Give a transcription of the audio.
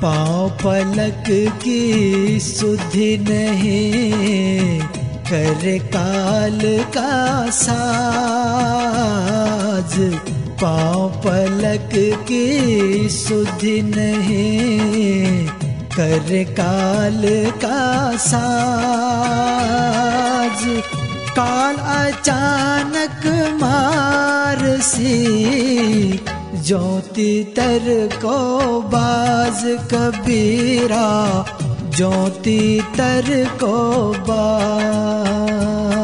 पाँव पलक की सुधि नहीं, कर काल का साज। पाँव पलक की सुधि नहीं, कर काल का साज। काल अचानक मारसी, ज्योति तर को बाज कबीरा, ज्योति तर को बाज।